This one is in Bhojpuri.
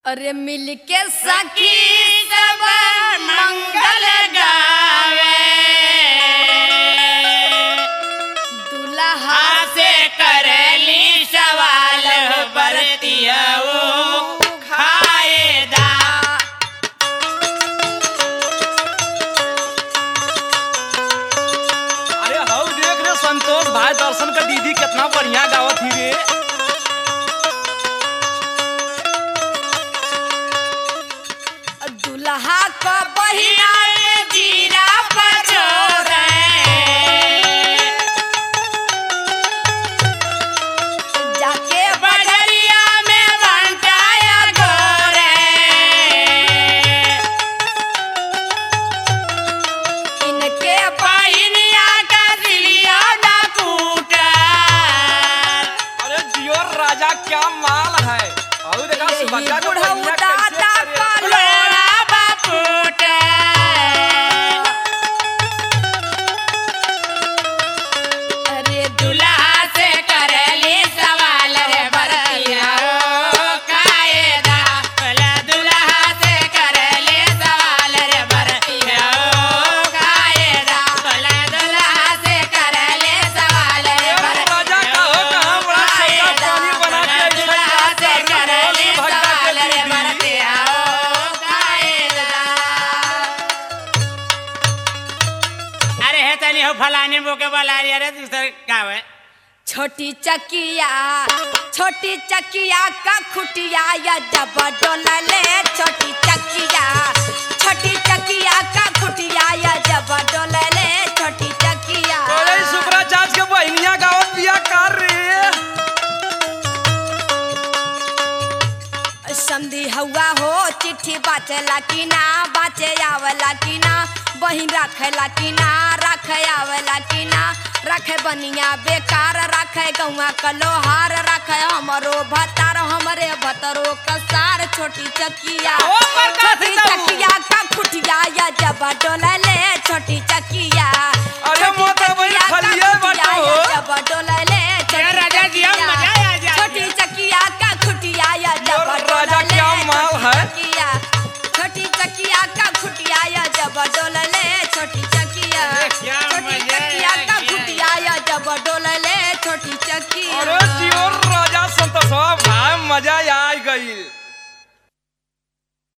अरे मिल के सखी सब मंगल गावे, दुल्हा से करली सवाल बरतिया खाएदा। अरे हौ देख रे संतोष भाई दर्शन का दीदी कितना बढ़िया गावत ही रे। दुल्हा का बहिना जीरा पचोरे, जाके बजरिया में बंटाया गोरे, इनके बहिनिया का दिलिया ना कूटा। अरे दियोर राजा क्या माल है। हौ देखा सुभद्रा का बुढ़ऊ बढ़िया दादा कैसे करे। का लोड़ा बापूटा, अरे दुल्हा से करली सवाल रे बरतिया कायदा। बोला दुल्हा से करली सवाल रे बरतिया कायदा। बोला दुल्हा से करली सवाल रे अरे राजा का हो कहाँ बड़ा सौदा पानी बना के दुल्हा से करली भगता के सवाल रे दीदी। बरतिया कायदा। अरे हे तनी हो फलानी बोके बोला रही अरे दूसर गावे। छोटी चकिया का खुटिया या जब डोलले, छोटी चकिया का खुटिया या जब डोलले, छोटी चकिया। अरे सुभद्रा चाच के बहनिया गावत बिया कर रे। समधी हवा हो चिट्ठी बाचेला कि ना, बाचे आवला कि ना, बहिन रखेला कि ना, रखे आवला कि ना, रखे बनिया बेकार, रखे गौवा कलोहार, रखे हमरो भतार, हमरे भतरो कसार। छोटी चकिया ओ प्रकाश छोटी बाबू। चकिया का खुटिया या जब डोलले, छोटी चकिया अरे मोटा बहन खलिए बाटो हो। जब डोलले, ये राजा जी हम मजा आ जाए। छोटी चकिया का खुटिया या जब और राजा डोलले, क्या माल है। छोटी चकिया का खुटिया या जब डोलले, छोटी चकिया अरे क्या छोटी मजा चकिया है, का क्या खुटिया या जब डोलले, छोटी चकिया। अरे दियोर राजा संतोष भाई मजा आ गई।